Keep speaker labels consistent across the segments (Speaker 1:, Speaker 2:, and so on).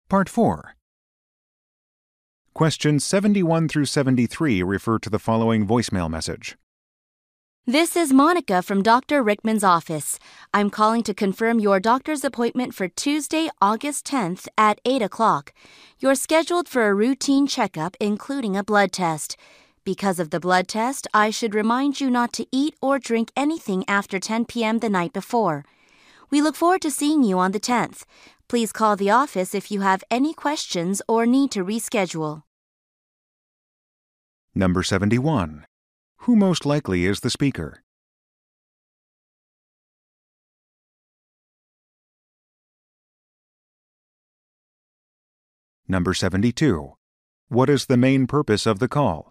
Speaker 1: Part 4. Questions 71 through 73 refer to the following voicemail message.
Speaker 2: This is Monica from Dr. Rickman's office. I'm calling to confirm your doctor's appointment for Tuesday, August 10th at 8 o'clock. You're scheduled for a routine checkup, including a blood test. Because of the blood test, I should remind you not to eat or drink anything after 10 p.m. the night before. We look forward to seeing you on the 10th. Please call the office if you have any questions or need to reschedule.
Speaker 1: Number 71. Who most likely is the speaker? Number 72. What is the main purpose of the call?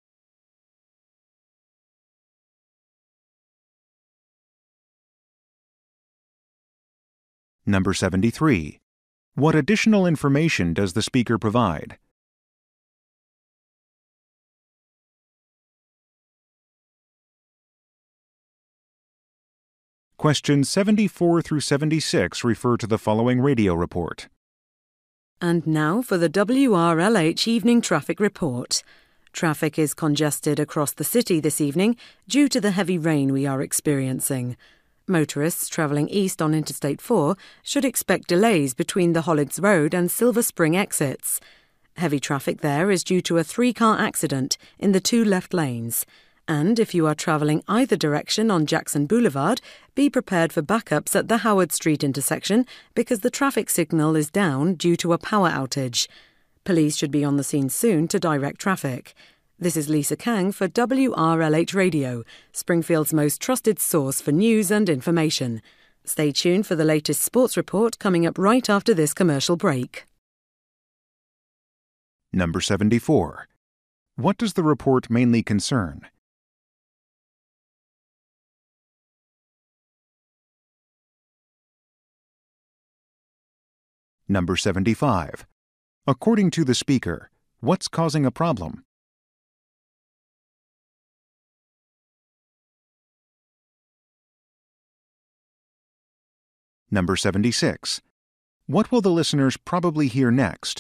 Speaker 1: Number 73. What additional information does the speaker provide? Questions 74 through 76 refer to the following radio report.
Speaker 3: And now for the WRLH Evening Traffic Report. Traffic is congested across the city this evening due to the heavy rain we are experiencing. Motorists travelling east on Interstate 4 should expect delays between the Hollids Road and Silver Spring exits. Heavy traffic there is due to a 3-car accident in the 2 left lanes. And if you are travelling either direction on Jackson Boulevard, be prepared for backups at the Howard Street intersection because the traffic signal is down due to a power outage. Police should be on the scene soon to direct traffic. This is Lisa Kang for WRLH Radio, Springfield's most trusted source for news and information. Stay tuned for the latest sports report coming up right after this commercial break.
Speaker 1: Number 74. What does the report mainly concern? Number 75. According to the speaker, what's causing a problem? Number 76. What will the listeners probably hear next?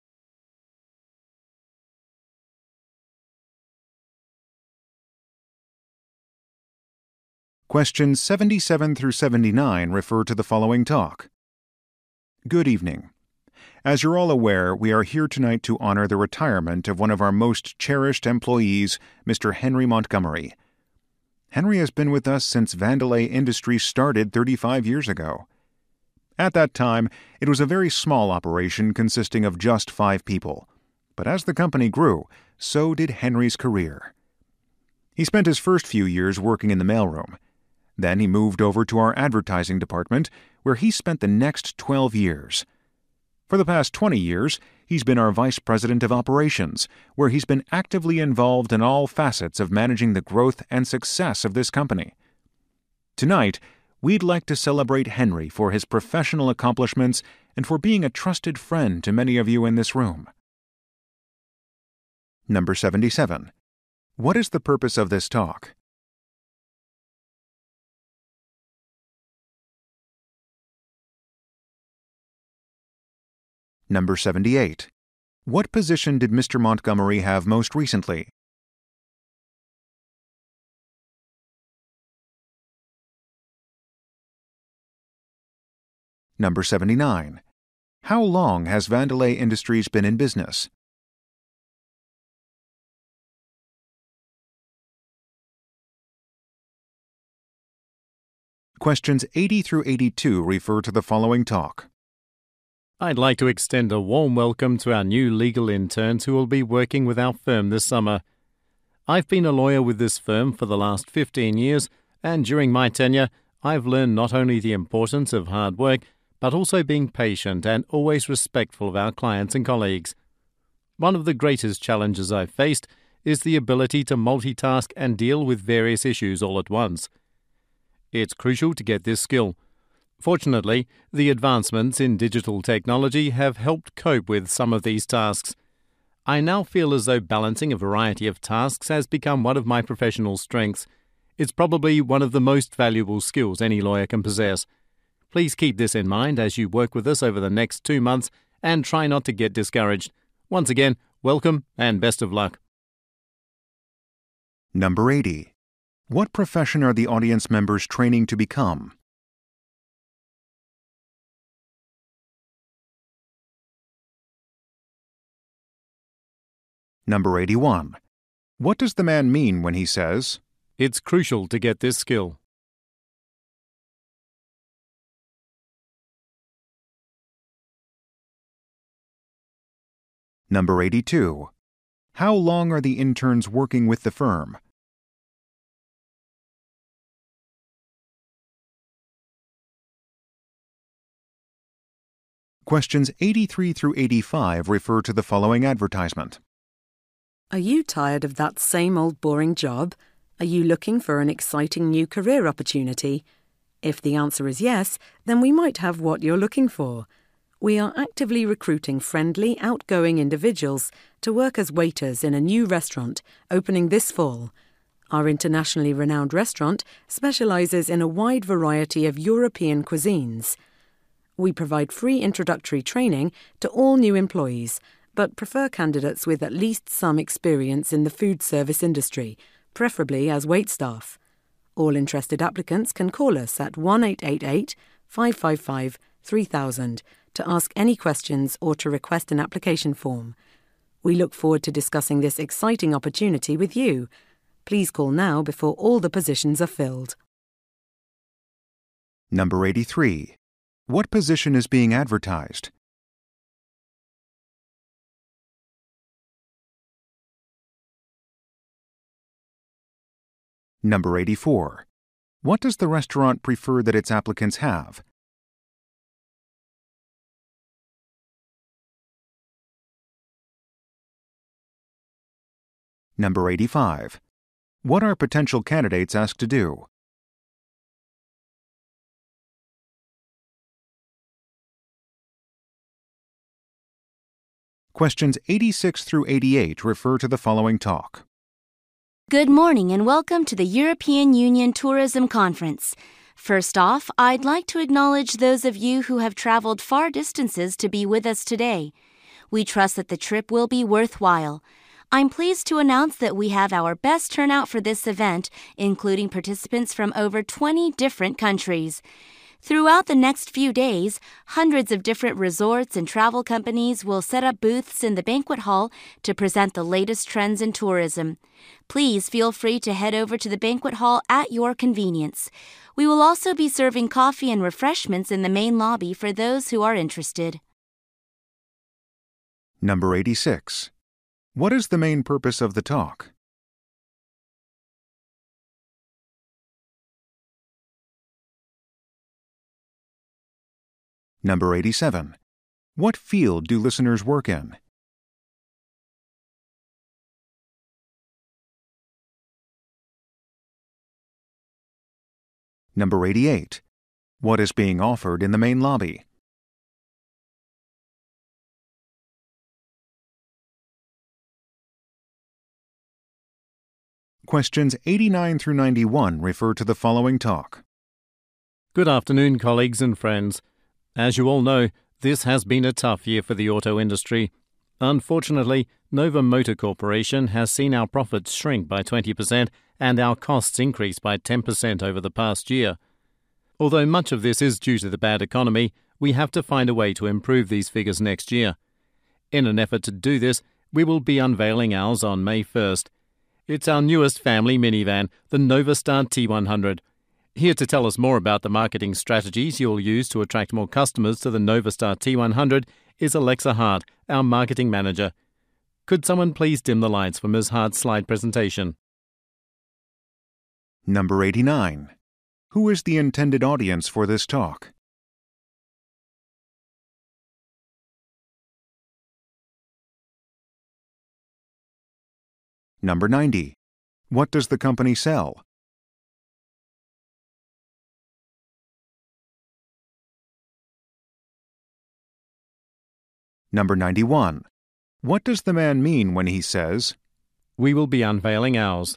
Speaker 1: Questions 77 through 79 refer to the following talk. Good evening. As you're all aware, we are here tonight to honor the retirement of one of our most cherished employees, Mr. Henry Montgomery. Henry has been with us since Vandelay Industries started 35 years ago. At that time, it was a very small operation consisting of just 5 people. But as the company grew, so did Henry's career. He spent his first few years working in the mailroom. Then he moved over to our advertising department, where he spent the next 12 years. For the past 20 years, he's been our Vice President of Operations, where he's been actively involved in all facets of managing the growth and success of this company. Tonight, we'd like to celebrate Henry for his professional accomplishments and for being a trusted friend to many of you in this room. Number 77. What is the purpose of this talk? Number 78. What position did Mr. Montgomery have most recently? Number 79. How long has Vandelay Industries been in business? Questions 80 through 82 refer to the following talk.
Speaker 4: I'd like to extend a warm welcome to our new legal interns who will be working with our firm this summer. I've been a lawyer with this firm for the last 15 years, and during my tenure, I've learned not only the importance of hard work, but also being patient and always respectful of our clients and colleagues. One of the greatest challenges I've faced is the ability to multitask and deal with various issues all at once. It's crucial to get this skill. Fortunately, the advancements in digital technology have helped cope with some of these tasks. I now feel as though balancing a variety of tasks has become one of my professional strengths. It's probably one of the most valuable skills any lawyer can possess. Please keep this in mind as you work with us over the next 2 months and try not to get discouraged. Once again, welcome and best of luck.
Speaker 1: Number 80. What profession are the audience members training to become? Number 81. What does the man mean when he says,
Speaker 4: It's crucial to get this skill.
Speaker 1: Number 82. How long are the interns working with the firm? Questions 83 through 85 refer to the following advertisement.
Speaker 3: Are you tired of that same old boring job? Are you looking for an exciting new career opportunity? If the answer is yes, then we might have what you're looking for. We are actively recruiting friendly, outgoing individuals to work as waiters in a new restaurant opening this fall. Our internationally renowned restaurant specialises in a wide variety of European cuisines. We provide free introductory training to all new employees, but prefer candidates with at least some experience in the food service industry, preferably as waitstaff. All interested applicants can call us at 1888 555 3000 to ask any questions or to request an application form. We look forward to discussing this exciting opportunity with you. Please call now before all the positions are filled.
Speaker 1: Number 83. What position is being advertised? Number 84. What does the restaurant prefer that its applicants have? Number 85. What are potential candidates asked to do? Questions 86 through 88 refer to the following talk.
Speaker 2: Good morning and welcome to the European Union Tourism Conference. First off, I'd like to acknowledge those of you who have traveled far distances to be with us today. We trust that the trip will be worthwhile. I'm pleased to announce that we have our best turnout for this event, including participants from over 20 different countries. Throughout the next few days, hundreds of different resorts and travel companies will set up booths in the banquet hall to present the latest trends in tourism. Please feel free to head over to the banquet hall at your convenience. We will also be serving coffee and refreshments in the main lobby for those who are interested.
Speaker 1: Number 86. What is the main purpose of the talk? Number 87. What field do listeners work in? Number 88. What is being offered in the main lobby? Questions 89 through 91 refer to the following talk.
Speaker 4: Good afternoon, colleagues and friends. As you all know, this has been a tough year for the auto industry. Unfortunately, Nova Motor Corporation has seen our profits shrink by 20% and our costs increase by 10% over the past year. Although much of this is due to the bad economy, we have to find a way to improve these figures next year. In an effort to do this, we will be unveiling ours on May 1st. It's our newest family minivan, the Novastar T100. Here to tell us more about the marketing strategies you'll use to attract more customers to the Novastar T100 is Alexa Hart, our marketing manager. Could someone please dim the lights for Ms. Hart's slide presentation?
Speaker 1: Number 89. Who is the intended audience for this talk? Number 90. What does the company sell? Number 91. What does the man mean when he says,
Speaker 4: We will be unveiling ours?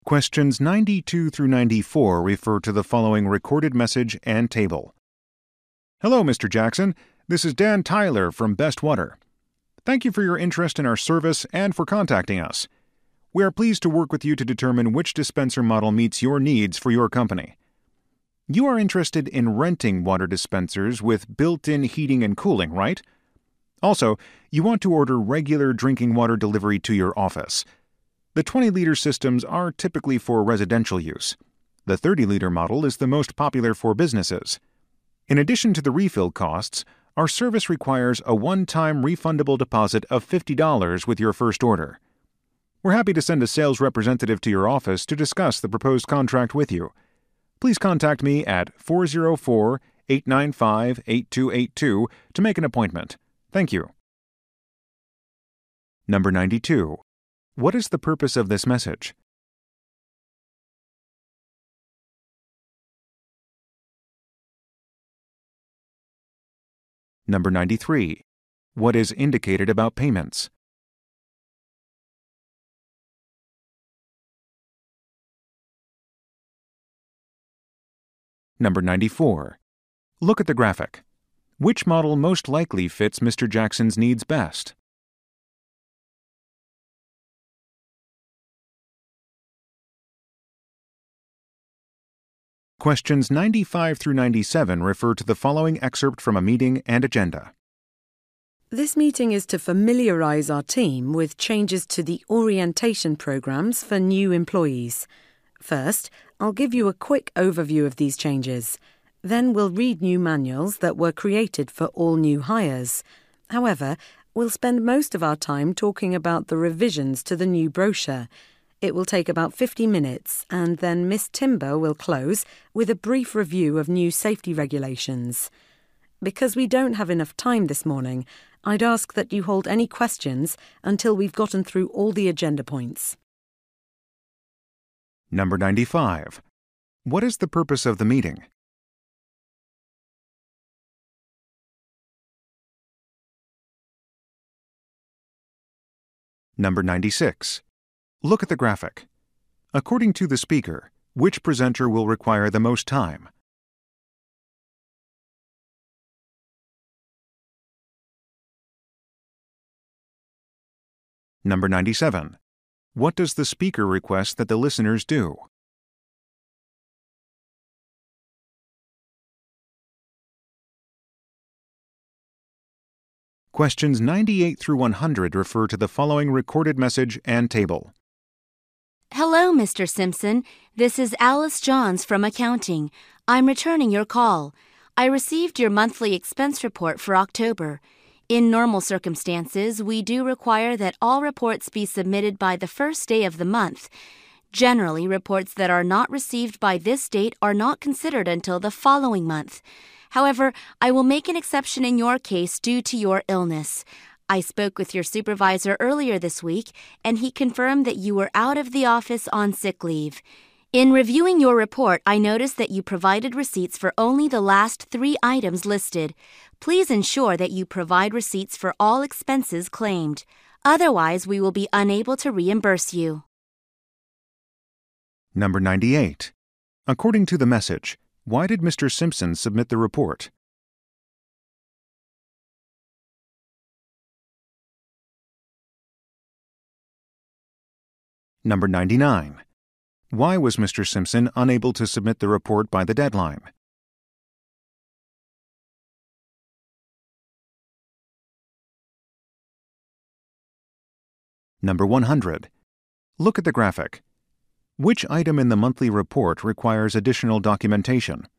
Speaker 1: Questions 92 through 94 refer to the following recorded message and table. Hello, Mr. Jackson. This is Dan Tyler from Best Water. Thank you for your interest in our service and for contacting us. We are pleased to work with you to determine which dispenser model meets your needs for your company. You are interested in renting water dispensers with built-in heating and cooling, right? Also, you want to order regular drinking water delivery to your office. The 20-liter systems are typically for residential use. The 30-liter model is the most popular for businesses. In addition to the refill costs, our service requires a one-time refundable deposit of $50 with your first order. We're happy to send a sales representative to your office to discuss the proposed contract with you. Please contact me at 404-895-8282 to make an appointment. Thank you. Number 92. What is the purpose of this message? Number 93. What is indicated about payments? Number 94. Look at the graphic. Which model most likely fits Mr. Jackson's needs best? Questions 95 through 97 refer to the following excerpt from a meeting and agenda.
Speaker 3: This meeting is to familiarise our team with changes to the orientation programmes for new employees. First, I'll give you a quick overview of these changes. Then we'll read new manuals that were created for all new hires. However, we'll spend most of our time talking about the revisions to the new brochure. It will take about 50 minutes, and then Miss Timber will close with a brief review of new safety regulations. Because we don't have enough time this morning, I'd ask that you hold any questions until we've gotten through all the agenda points.
Speaker 1: Number 95. What is the purpose of the meeting? Number 96. Look at the graphic. According to the speaker, which presenter will require the most time? Number 97. What does the speaker request that the listeners do? Questions 98 through 100 refer to the following recorded message and table.
Speaker 2: Hello, Mr. Simpson. This is Alice Johns from accounting. I'm returning your call. I received your monthly expense report for October. In normal circumstances, we do require that all reports be submitted by the first day of the month. Generally, reports that are not received by this date are not considered until the following month. However, I will make an exception in your case due to your illness. I spoke with your supervisor earlier this week, and he confirmed that you were out of the office on sick leave. In reviewing your report, I noticed that you provided receipts for only the last 3 items listed. Please ensure that you provide receipts for all expenses claimed. Otherwise, we will be unable to reimburse you.
Speaker 1: Number 98. According to the message, why did Mr. Simpson submit the report? Number 99. Why was Mr. Simpson unable to submit the report by the deadline? Number 100. Look at the graphic. Which item in the monthly report requires additional documentation?